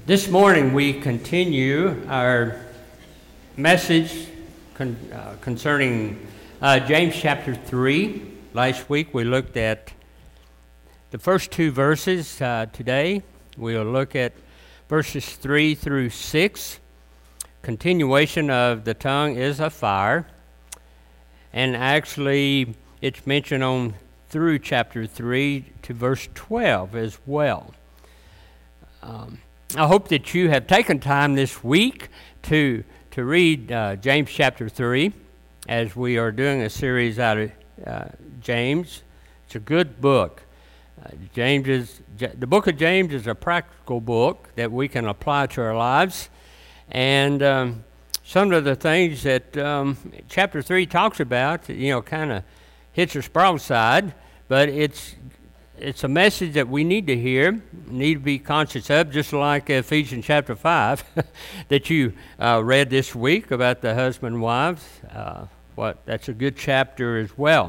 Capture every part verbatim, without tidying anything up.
This morning we continue our message con- uh, concerning uh, James chapter three. Last week we looked at the first two verses. Uh, today we'll look at verses three through six. Continuation of the tongue is a fire. And actually it's mentioned on through chapter three to verse twelve as well. Um, I hope that you have taken time this week to to read uh, James chapter three, as we are doing a series out of uh, James. It's a good book. Uh, James is the book of James is a practical book that we can apply to our lives, and um, some of the things that um, chapter three talks about, you know, kind of hits us broadside, but it's It's a message that we need to hear, need to be conscious of, just like Ephesians chapter five that you uh, read this week about the husband and wives. Uh, what that's a good chapter as well.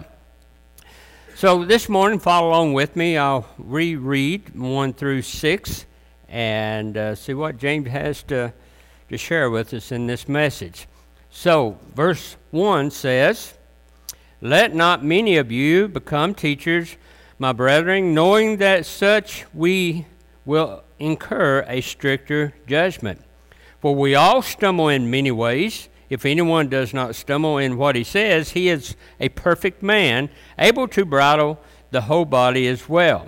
So this morning, follow along with me. I'll reread one through six and uh, see what James has to, to share with us in this message. So verse one says, "Let not many of you become teachers, my brethren, knowing that such we will incur a stricter judgment. For we all stumble in many ways. If anyone does not stumble in what he says, he is a perfect man, able to bridle the whole body as well."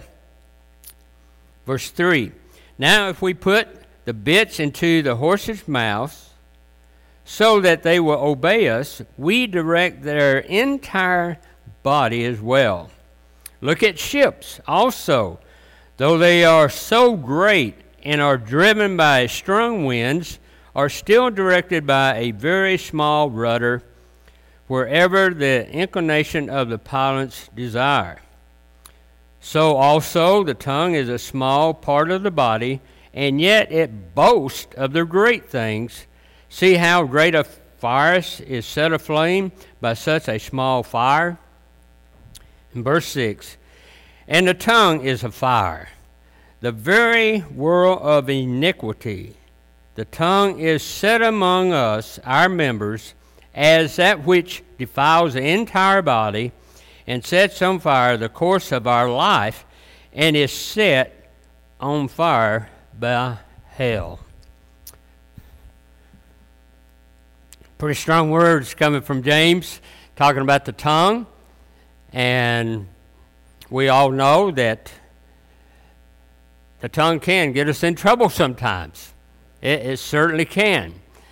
Verse three, "Now if we put the bits into the horses' mouths, so that they will obey us, we direct their entire body as well. Look at ships also, though they are so great and are driven by strong winds, are still directed by a very small rudder, wherever the inclination of the pilots desire. So also the tongue is a small part of the body, and yet it boasts of the great things. See how great a fire is set aflame by such a small fire." In verse six, "And the tongue is a fire, the very world of iniquity. The tongue is set among us, our members, as that which defiles the entire body, and sets on fire the course of our life, and is set on fire by hell." Pretty strong words coming from James, talking about the tongue. And we all know that the tongue can get us in trouble sometimes. It, it certainly can.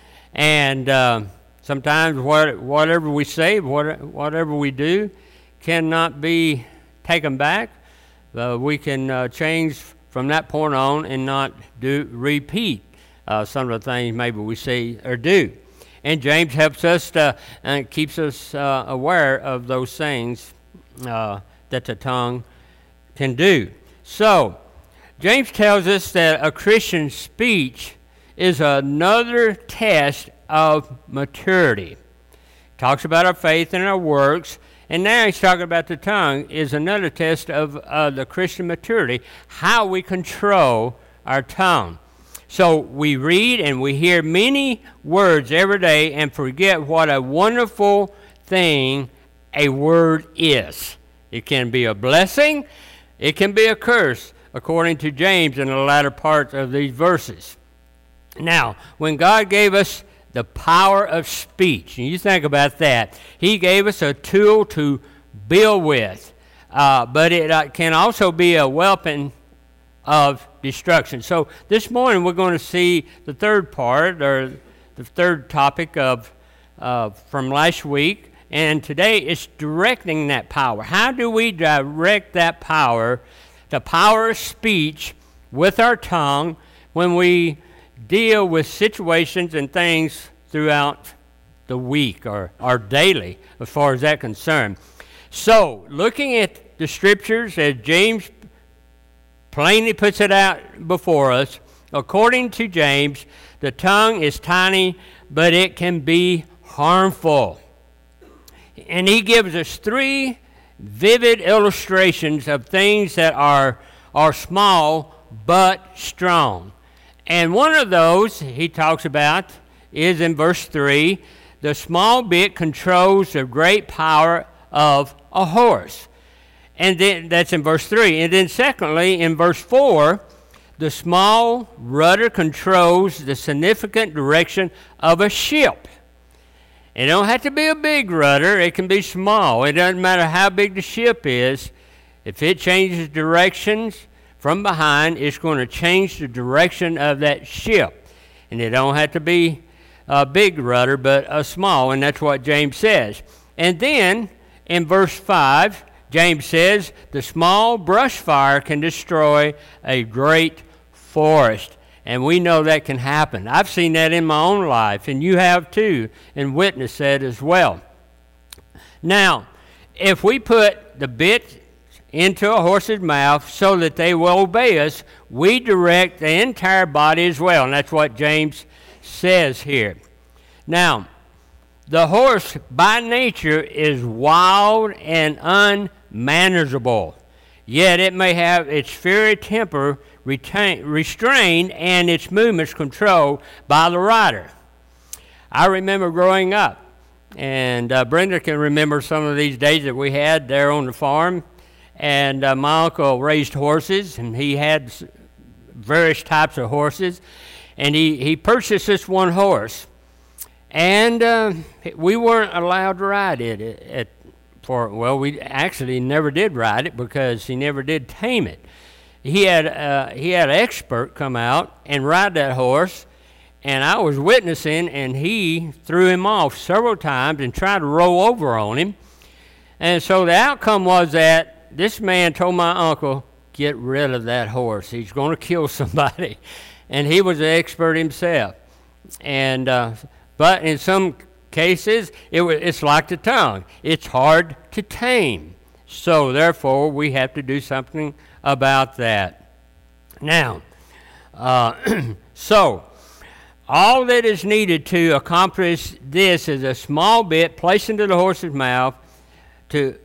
And uh, sometimes what, whatever we say, what, whatever we do, cannot be taken back. Uh, we can uh, change from that point on and not do repeat uh, some of the things maybe we say or do. And James helps us to, and keeps us uh, aware of those things Uh, that the tongue can do. So, James tells us that a Christian speech is another test of maturity. He talks about our faith and our works, and now he's talking about the tongue is another test of uh, the Christian maturity, how we control our tongue. So we read and we hear many words every day and forget what a wonderful thing a word is. It can be a blessing, it can be a curse, according to James in the latter parts of these verses. Now, when God gave us the power of speech, and you think about that, He gave us a tool to build with, uh, but it uh, can also be a weapon of destruction. So this morning we're going to see the third part, or the third topic of uh, from last week. And today it's directing that power. How do we direct that power, the power of speech, with our tongue when we deal with situations and things throughout the week or, or daily, as far as that's concerned? So, looking at the scriptures, as James plainly puts it out before us, according to James, the tongue is tiny, but it can be harmful. And he gives us three vivid illustrations of things that are, are small but strong. And one of those he talks about is in verse three. The small bit controls the great power of a horse. And then that's in verse three. And then secondly, in verse four, the small rudder controls the significant direction of a ship. It don't have to be a big rudder. It can be small. It doesn't matter how big the ship is. If it changes directions from behind, it's going to change the direction of that ship. And it don't have to be a big rudder, but a small, and that's what James says. And then in verse five, James says, the small brush fire can destroy a great forest. And we know that can happen. I've seen that in my own life, and you have too, and witnessed that as well. Now, if we put the bit into a horse's mouth so that they will obey us, we direct the entire body as well. And that's what James says here. Now, the horse by nature is wild and unmanageable, yet it may have its fiery temper retain, restrained and its movements controlled by the rider. I remember growing up, and uh, Brenda can remember some of these days that we had there on the farm, and uh, my uncle raised horses, and he had various types of horses, and he, he purchased this one horse, and uh, we weren't allowed to ride it at, at for well, we actually never did ride it because he never did tame it. He had uh, he had an expert come out and ride that horse, and I was witnessing, and he threw him off several times and tried to roll over on him. And so the outcome was that this man told my uncle, get rid of that horse. He's going to kill somebody. And he was an expert himself. And uh, but in some cases, it w- it's like the tongue. It's hard to tame. So therefore, we have to do something about that. Now, uh, so all that is needed to accomplish this is a small bit placed into the horse's mouth to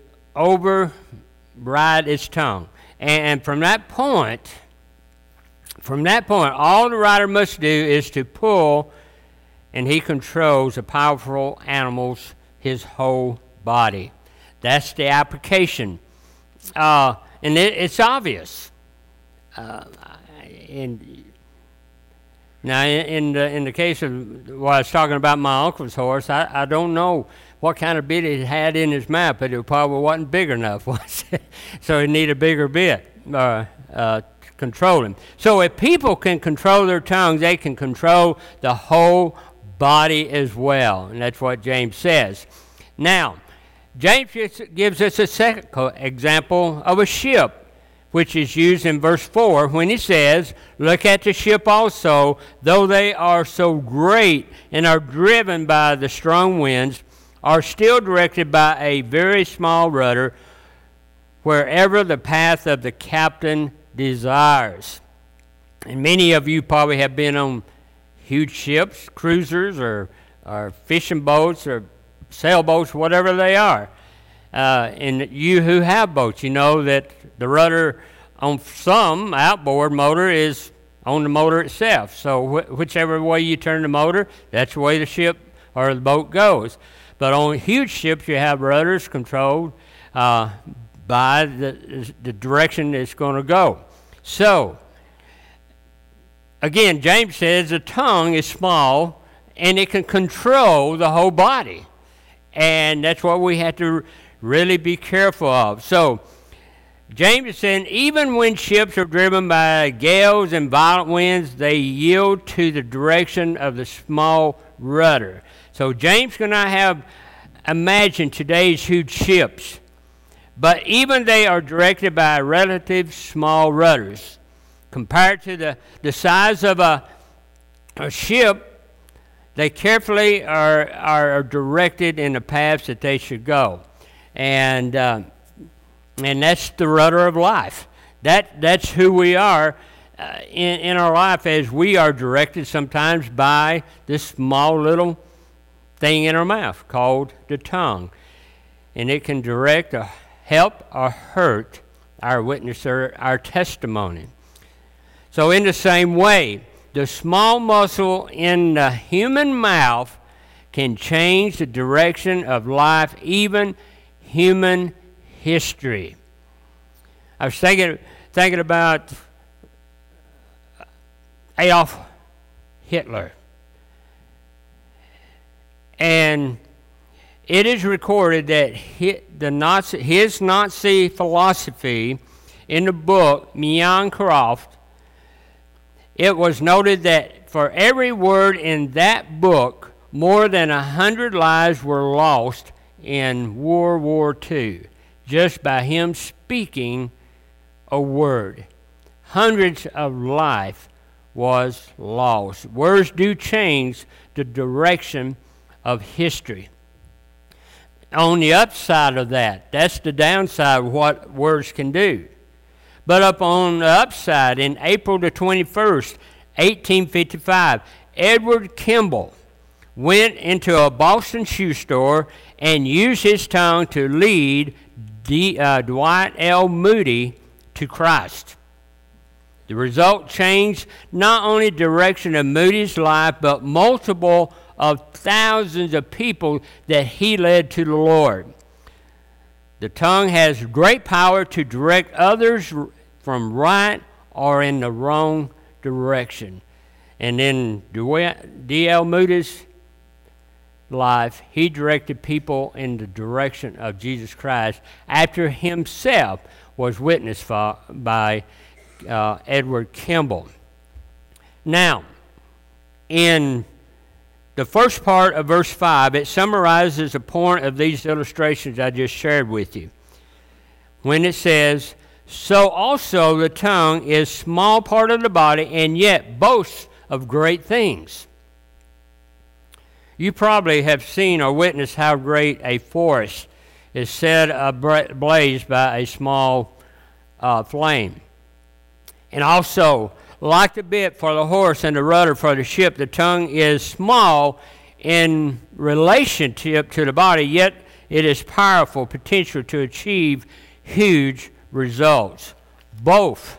override its tongue. And from that point, from that point, all the rider must do is to pull, and he controls the powerful animals, his whole body. That's the application. Uh, and it, it's obvious. Uh, in, now, in the, in the case of what I was talking about my uncle's horse, I, I don't know what kind of bit he had in his mouth, but it probably wasn't big enough, was it? So he needed a bigger bit uh, uh, to control him. So if people can control their tongues, they can control the whole body as well. And that's what James says. Now, James gives us a second example of a ship, which is used in verse four when he says, look at the ship also, though they are so great and are driven by the strong winds, are still directed by a very small rudder wherever the path of the captain desires. And many of you probably have been on huge ships, cruisers, or, or fishing boats, or sailboats, whatever they are. Uh, and you who have boats, you know that the rudder on some outboard motor is on the motor itself. So wh- whichever way you turn the motor, that's the way the ship or the boat goes. But on huge ships, you have rudders controlled uh, by the, the direction it's going to go. So, again, James says the tongue is small and it can control the whole body. And that's what we have to really be careful of. So, James is saying even when ships are driven by gales and violent winds, they yield to the direction of the small rudder. So James cannot have imagined today's huge ships, but even they are directed by relative small rudders. Compared to the, the size of a, a ship, they carefully are, are directed in the paths that they should go. And uh, and that's the rudder of life. That That's who we are uh, in, in our life, as we are directed sometimes by this small little thing in our mouth called the tongue. And it can direct or help or hurt our witness or our testimony. So in the same way, the small muscle in the human mouth can change the direction of life, even human history. I was thinking, thinking about Adolf Hitler. And it is recorded that he, the Nazi, his Nazi philosophy in the book Mein Kampf, it was noted that for every word in that book, more than a hundred lives were lost in World War Two, just by him speaking a word. Hundreds of life was lost. Words do change the direction of history. On the upside of that, that's the downside of what words can do. But up on the upside, in April the twenty-first, eighteen fifty-five, Edward Kimball went into a Boston shoe store and used his tongue to lead D, uh, Dwight L. Moody to Christ. The result changed not only the direction of Moody's life, but multiple of thousands of people that he led to the Lord. The tongue has great power to direct others from right or in the wrong direction. And in D L Moody's life, he directed people in the direction of Jesus Christ after himself was witnessed for, by uh, Edward Kimball. Now, in the first part of verse five, it summarizes the point of these illustrations I just shared with you. When it says, "So also the tongue is a small part of the body, and yet boasts of great things." You probably have seen or witnessed how great a forest is set ablaze by a small uh, flame. And also, like the bit for the horse and the rudder for the ship, the tongue is small in relationship to the body, yet it is powerful potential to achieve huge results. Both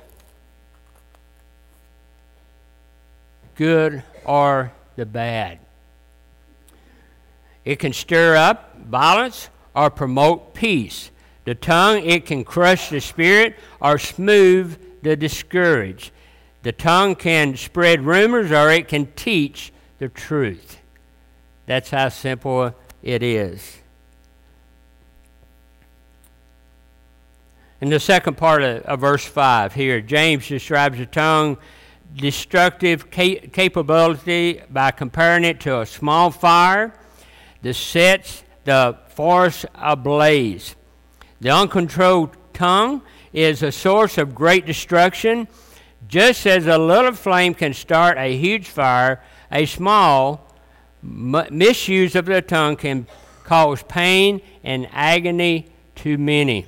good or the bad. It can stir up violence or promote peace. The tongue, it can crush the spirit or smooth the discouraged. The tongue can spread rumors or it can teach the truth. That's how simple it is. In the second part of, of verse five here, James describes the tongue destructive ca- capability by comparing it to a small fire that sets the forest ablaze. The uncontrolled tongue is a source of great destruction. Just as a little flame can start a huge fire, a small m- misuse of the tongue can cause pain and agony to many.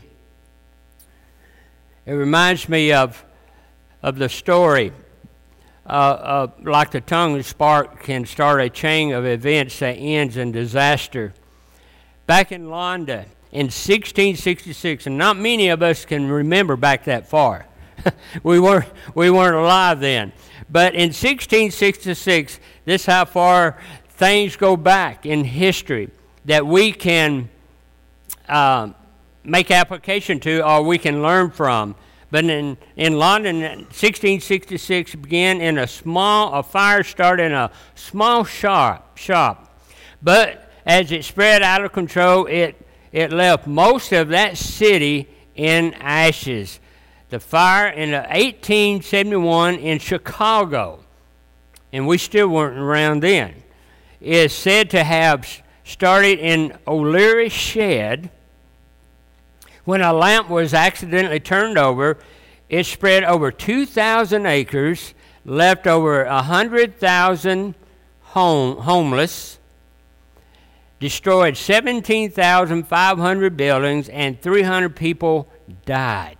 It reminds me of, of the story. Uh, uh, like the tongue spark can start a chain of events that ends in disaster. Back in London in sixteen sixty-six, and not many of us can remember back that far. we weren't we weren't alive then. But in sixteen sixty-six, this is how far things go back in history that we can uh, make application to or we can learn from. But in, in London, sixteen sixty-six began in a small, a fire started in a small shop, shop. But as it spread out of control, it, it left most of that city in ashes. The fire in eighteen seventy-one in Chicago, and we still weren't around then, is said to have started in O'Leary's shed. When a lamp was accidentally turned over, it spread over two thousand acres, left over one hundred thousand home, homeless, destroyed seventeen thousand five hundred buildings, and three hundred people died.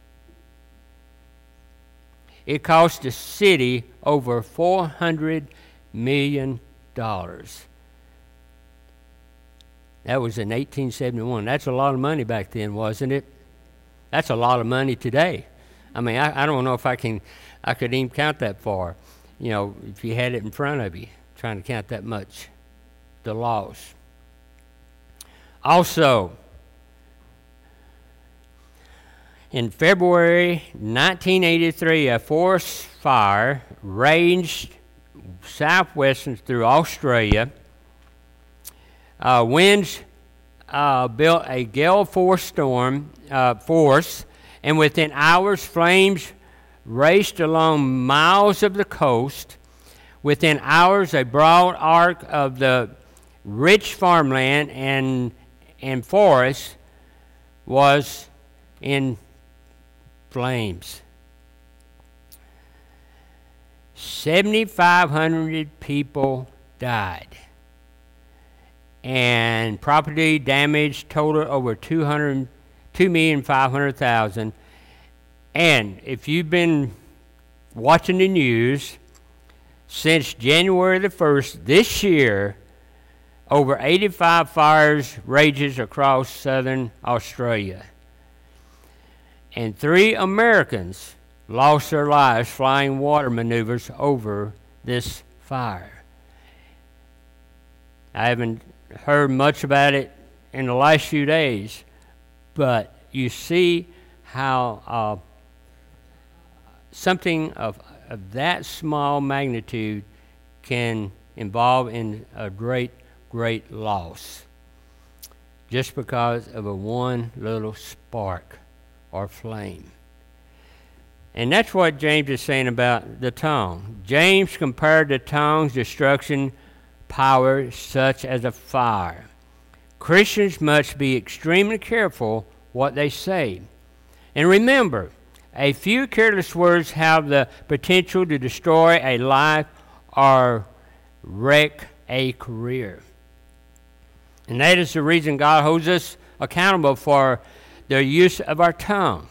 It cost the city over four hundred million dollars. That was in eighteen seventy-one. That's a lot of money back then, wasn't it? That's a lot of money today. I mean, I, I don't know if I can, I could even count that far. you know, if you had it in front of you, trying to count that much, the loss. Also, in February nineteen eighty-three, a forest fire raged southwestern through Australia. Uh, winds uh, built a gale force storm uh, force, and within hours, flames raced along miles of the coast. Within hours, a broad arc of the rich farmland and and forest was in flames. seventy-five hundred people died, and property damage totaled over two hundred, two million five hundred thousand. And if you've been watching the news, since January the first this year, over eighty-five fires rages across southern Australia. And three Americans lost their lives flying water maneuvers over this fire. I haven't heard much about it in the last few days, but you see how uh, something of, of that small magnitude can involve in a great, great loss just because of a one little spark or flame. And that's what James is saying about the tongue. James compared the tongue's destruction power such as a fire. Christians must be extremely careful what they say. And remember, a few careless words have the potential to destroy a life or wreck a career. And that is the reason God holds us accountable for the use of our tongue.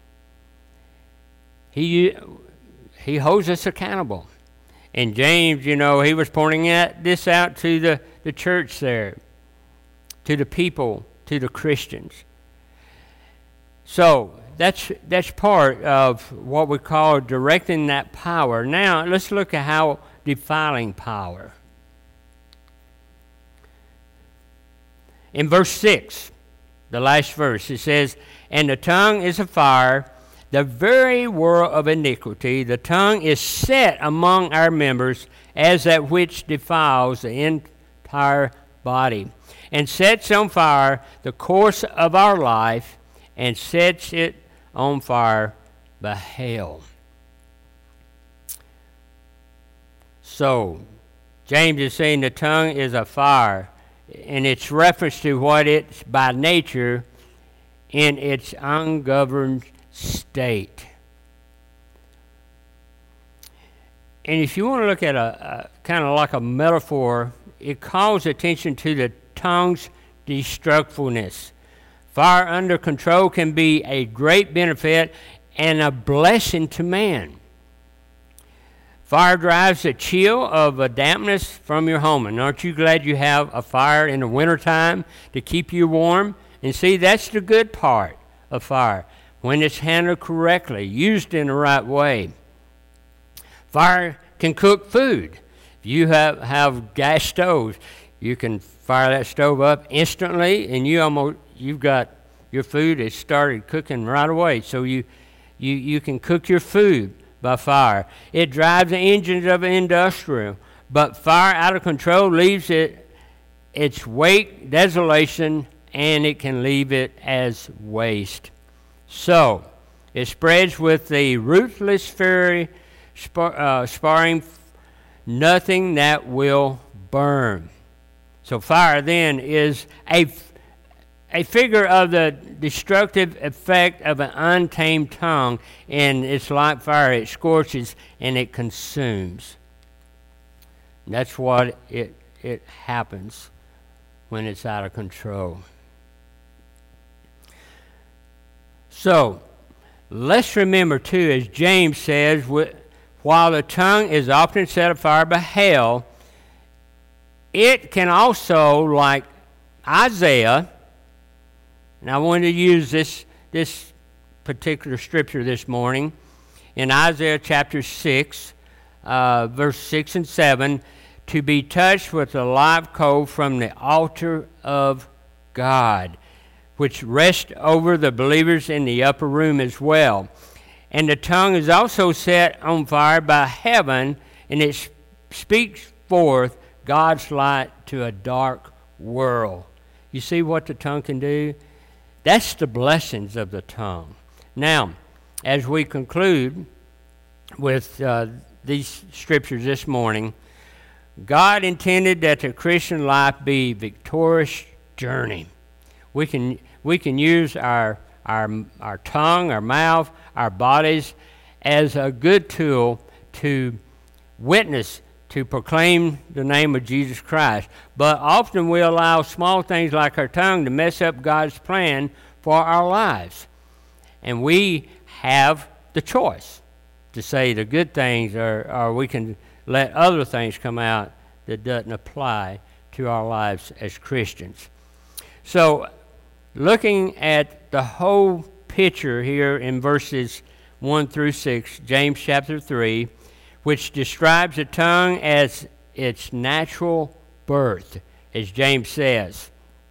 He, he holds us accountable. And James, you know, he was pointing at this out to the, the church there, to the people, to the Christians. So that's that's part of what we call directing that power. Now let's look at how defiling power. In verse six, the last verse, it says, "And the tongue is a fire, the very world of iniquity. The tongue is set among our members as that which defiles the entire body, and sets on fire the course of our life, and sets it on fire by hell." So, James is saying the tongue is a fire, and it's reference to what it's by nature in its ungoverned state. And if you want to look at a, a kind of like a metaphor, it calls attention to the tongue's destructiveness. Fire under control can be a great benefit and a blessing to man. Fire drives the chill of a dampness from your home. And aren't you glad you have a fire in the wintertime to keep you warm? And see, that's the good part of fire, when it's handled correctly, used in the right way. Fire can cook food. If you have, have gas stoves, you can fire that stove up instantly, and you almost you've got your food is started cooking right away. So you you you can cook your food by fire. It drives the engines of an industrial, but fire out of control leaves it its wake, desolation, and it can leave it as waste. So it spreads with the ruthless fury, spar, uh, sparring nothing that will burn. So fire then is a, a figure of the destructive effect of an untamed tongue, and it's like fire. It scorches and it consumes. That's what it, it happens when it's out of control. So, let's remember too, as James says, while the tongue is often set afire by hell, it can also, like Isaiah, and I wanted to use this, this particular scripture this morning, in Isaiah chapter six, uh, verse six and seven, to be touched with a live coal from the altar of God, which rests over the believers in the upper room as well. And the tongue is also set on fire by heaven, and it speaks forth God's light to a dark world. You see what the tongue can do? That's the blessings of the tongue. Now, as we conclude with uh, these scriptures this morning, God intended that the Christian life be a victorious journey. We can we can use our our our tongue, our mouth, our bodies as a good tool to witness, to proclaim the name of Jesus Christ. But often we allow small things like our tongue to mess up God's plan for our lives. And we have the choice to say the good things, or, or we can let other things come out that doesn't apply to our lives as Christians. So, looking at the whole picture here in verses one through six, James chapter three, which describes the tongue as its natural birth, as James says.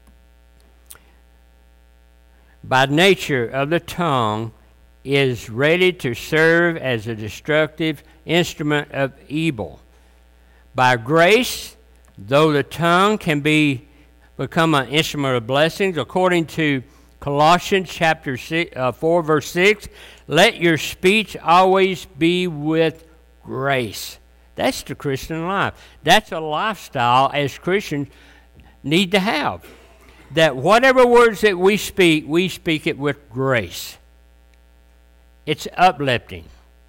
By nature of the tongue is ready to serve as a destructive instrument of evil. By grace, though the tongue can be become an instrument of blessings, according to Colossians chapter six, uh, four, verse six, let your speech always be with grace. That's the Christian life. That's a lifestyle as Christians need to have. That whatever words that we speak, we speak it with grace. It's uplifting.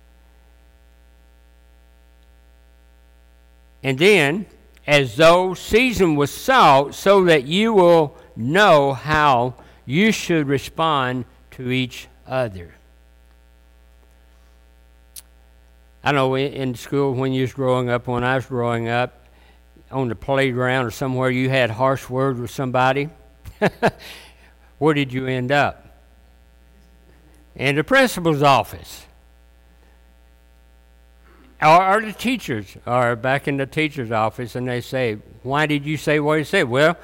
And then, as though seasoned with salt, so that you will know how you should respond to each other. I know in school when you was growing up, when I was growing up, on the playground or somewhere you had harsh words with somebody. Where did you end up? In the principal's office. Or, or the teachers are back in the teacher's office, and they say, why did you say what you said? Well,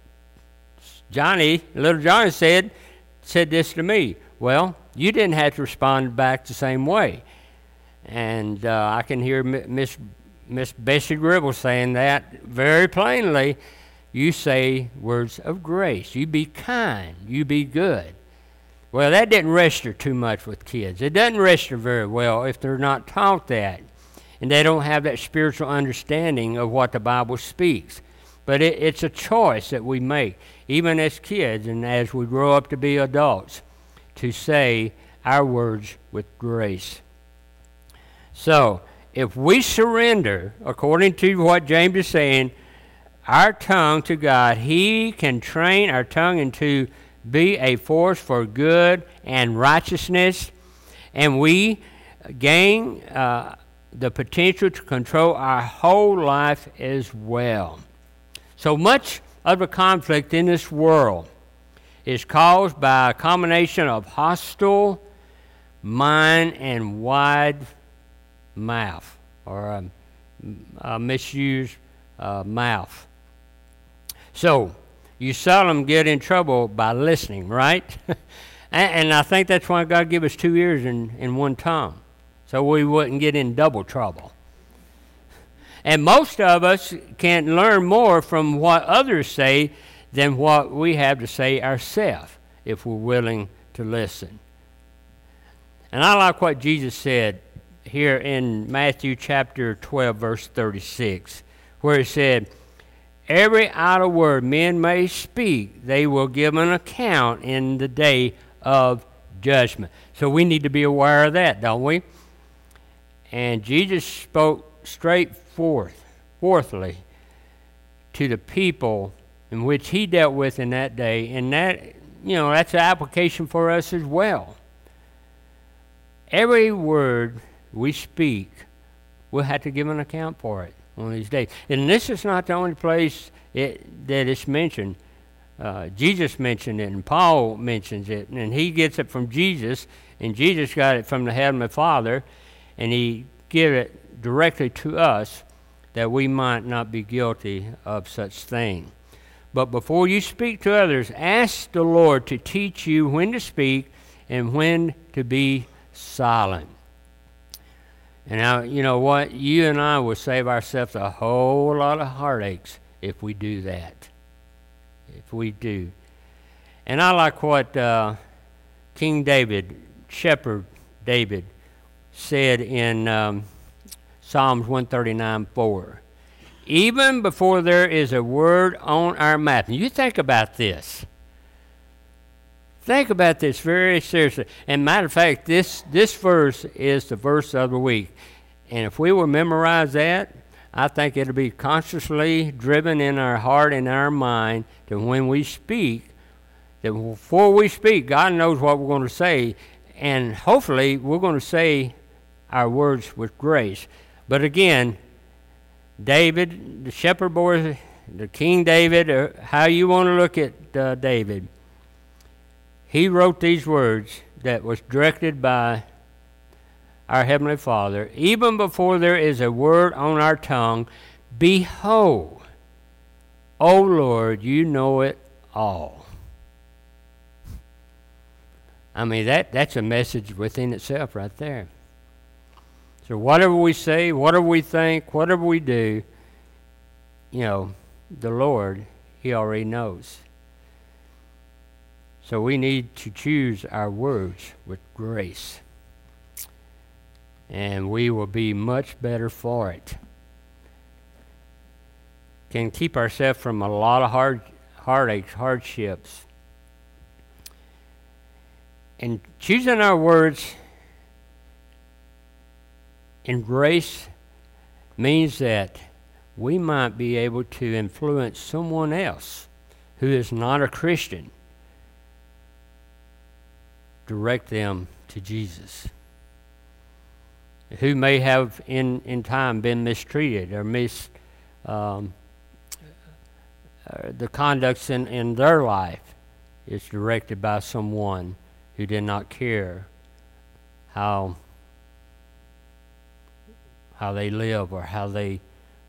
Johnny, little Johnny said, said this to me. Well, you didn't have to respond back the same way. And uh, I can hear Miss Miss Bessie Gribble saying that very plainly. You say words of grace. You be kind. You be good. Well, that didn't register too much with kids. It doesn't register very well if they're not taught that. And they don't have that spiritual understanding of what the Bible speaks. But it, it's a choice that we make, even as kids and as we grow up to be adults, to say our words with grace. So, if we surrender, according to what James is saying, our tongue to God, He can train our tongue into be a force for good and righteousness, and we gain uh, the potential to control our whole life as well. So much of the conflict in this world is caused by a combination of hostile mind and wide mouth, or a, a misused uh, mouth. So, you seldom get in trouble by listening, right? and, and I think that's why God gave us two ears and, and one tongue, so we wouldn't get in double trouble. And most of us can learn more from what others say than what we have to say ourselves, if we're willing to listen. And I like what Jesus said here in Matthew chapter twelve, verse thirty-six, where He said, every idle word men may speak, they will give an account in the day of judgment. So we need to be aware of that, don't we? And Jesus spoke straight forth, forthly to the people in which He dealt with in that day. And that, you know, that's an application for us as well. Every word we speak, we'll have to give an account for it one of these days. And this is not the only place it, that it's mentioned. Uh, Jesus mentioned it, and Paul mentions it, and he gets it from Jesus, and Jesus got it from the Heavenly Father, and he give it directly to us, that we might not be guilty of such thing. But before you speak to others, ask the Lord to teach you when to speak and when to be silent. And now, you know what? You and I will save ourselves a whole lot of heartaches if we do that. If we do. And I like what uh, King David, Shepherd David, said in um, Psalms one thirty-nine four. Even before there is a word on our mouth. And you think about this. Think about this very seriously. And matter of fact, this, this verse is the verse of the week. And if we will memorize that, I think it'll be consciously driven in our heart and our mind that when we speak, that before we speak, God knows what we're going to say. And hopefully, we're going to say our words with grace. But again, David, the shepherd boy, the King David, or how you want to look at uh, David, he wrote these words that was directed by our Heavenly Father. Even before there is a word on our tongue, behold, O Lord, you know it all. I mean, that, that's a message within itself right there. So whatever we say, whatever we think, whatever we do, you know, the Lord, He already knows. So we need to choose our words with grace. And we will be much better for it. Can keep ourselves from a lot of hard heartaches, hardships. And choosing our words in grace means that we might be able to influence someone else who is not a Christian, direct them to Jesus, who may have in, in time been mistreated or mis um, uh, the conducts in, in their life is directed by someone who did not care how how they live or how they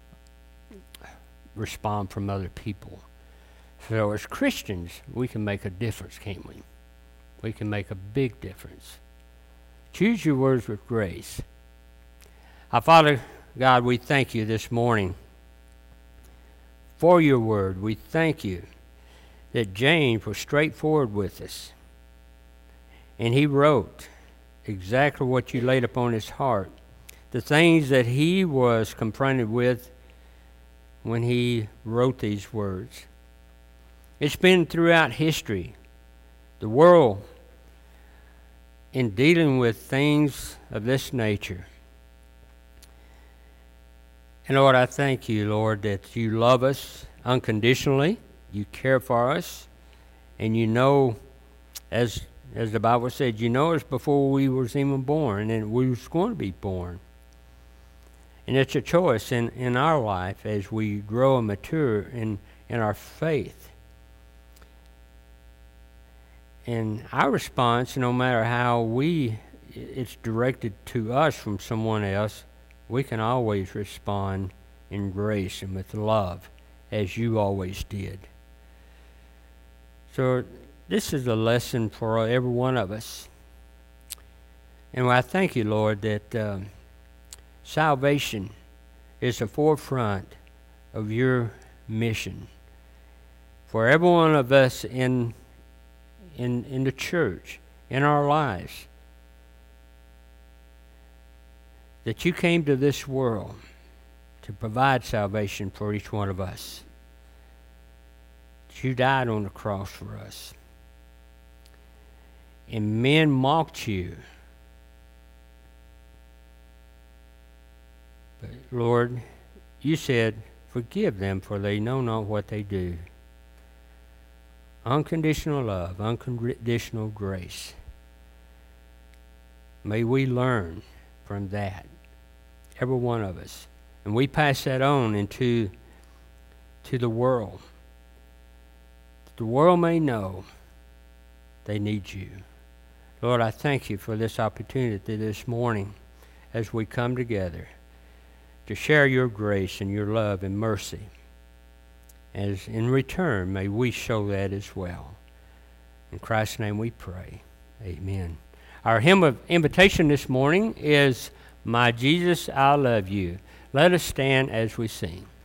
respond from other people. So as Christians, we can make a difference, can't we? We can make a big difference. Choose your words with grace. Our Father God, we thank you this morning for your word. We thank you that James was straightforward with us. And he wrote exactly what you laid upon his heart. The things that he was confronted with when he wrote these words. It's been throughout history, the world, in dealing with things of this nature. And Lord, I thank you, Lord, that you love us unconditionally, you care for us, and you know, as as the Bible said, you know us before we was even born, and we was going to be born. And it's a choice in, in our life as we grow and mature in, in our faith. And our response, no matter how we it's directed to us from someone else, we can always respond in grace and with love, as you always did. So this is a lesson for every one of us. And I thank you, Lord, that um, salvation is the forefront of your mission. For every one of us in, in, in the church, in our lives, that you came to this world to provide salvation for each one of us. That you died on the cross for us. And men mocked you. But Lord, you said, forgive them, for they know not what they do. Unconditional love, unconditional grace. May we learn from that, every one of us. And we pass that on into to the world. The world may know they need you. Lord, I thank you for this opportunity this morning as we come together to share your grace and your love and mercy. As in return, may we show that as well. In Christ's name we pray. Amen. Our hymn of invitation this morning is My Jesus, I Love You. Let us stand as we sing.